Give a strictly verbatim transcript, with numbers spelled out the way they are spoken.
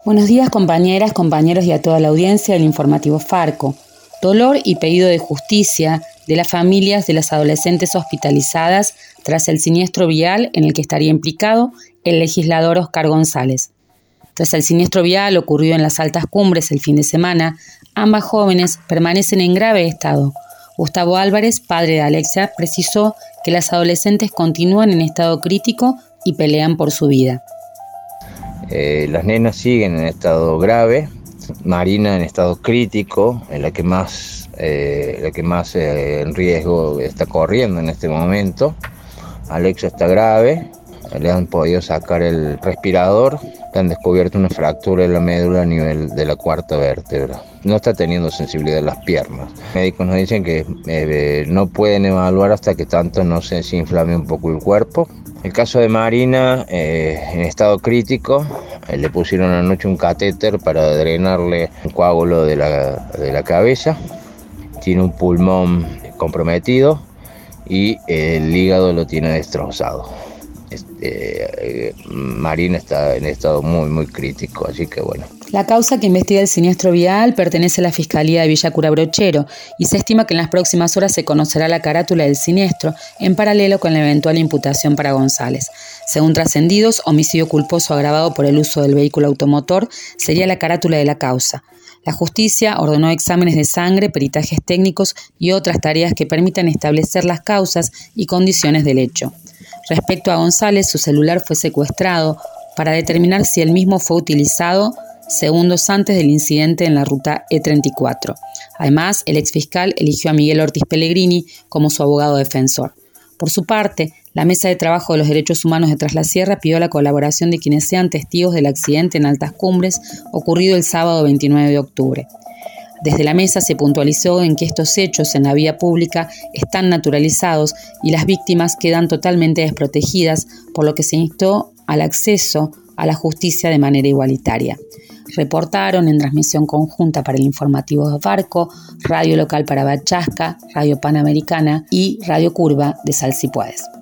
Buenos días, compañeras, compañeros y a toda la audiencia del informativo Farco. Dolor y pedido de justicia de las familias de las adolescentes hospitalizadas tras el siniestro vial en el que estaría implicado el legislador Oscar González. Tras el siniestro vial ocurrido en las Altas Cumbres el fin de semana, ambas jóvenes permanecen en grave estado. Gustavo Álvarez, padre de Alexia, precisó que las adolescentes continúan en estado crítico y pelean por su vida. Eh, las nenas siguen en estado grave, Marina en estado crítico, en la que más, eh, la que más eh, en riesgo está corriendo en este momento. Alexia está grave, le han podido sacar el respirador, le han descubierto una fractura en la médula a nivel de la cuarta vértebra. No está teniendo sensibilidad en las piernas. Los médicos nos dicen que eh, no pueden evaluar hasta que tanto no se desinflame un poco el cuerpo. El caso de Marina, eh, en estado crítico, eh, le pusieron anoche un catéter para drenarle un coágulo de la, de la cabeza. Tiene un pulmón comprometido y el hígado lo tiene destrozado. Este, eh, Marina está en estado muy muy crítico, así que bueno. La causa que investiga el siniestro vial pertenece a la Fiscalía de Villa Cura Brochero y se estima que en las próximas horas se conocerá la carátula del siniestro en paralelo con la eventual imputación para González. Según trascendidos, homicidio culposo agravado por el uso del vehículo automotor sería la carátula de la causa. La justicia ordenó exámenes de sangre, peritajes técnicos y otras tareas que permitan establecer las causas y condiciones del hecho. Respecto a González, su celular fue secuestrado para determinar si el mismo fue utilizado segundos antes del incidente en la ruta E treinta y cuatro. Además, el exfiscal eligió a Miguel Ortiz Pellegrini como su abogado defensor. Por su parte, la Mesa de Trabajo de los Derechos Humanos de Tras la Sierra pidió la colaboración de quienes sean testigos del accidente en Altas Cumbres ocurrido el sábado veintinueve de octubre. Desde la mesa se puntualizó en que estos hechos en la vía pública están naturalizados y las víctimas quedan totalmente desprotegidas, por lo que se instó al acceso a la justicia de manera igualitaria. Reportaron en transmisión conjunta para el informativo de Farco, Radio Local para Bachasca, Radio Panamericana y Radio Curva de Sal Si Puedes.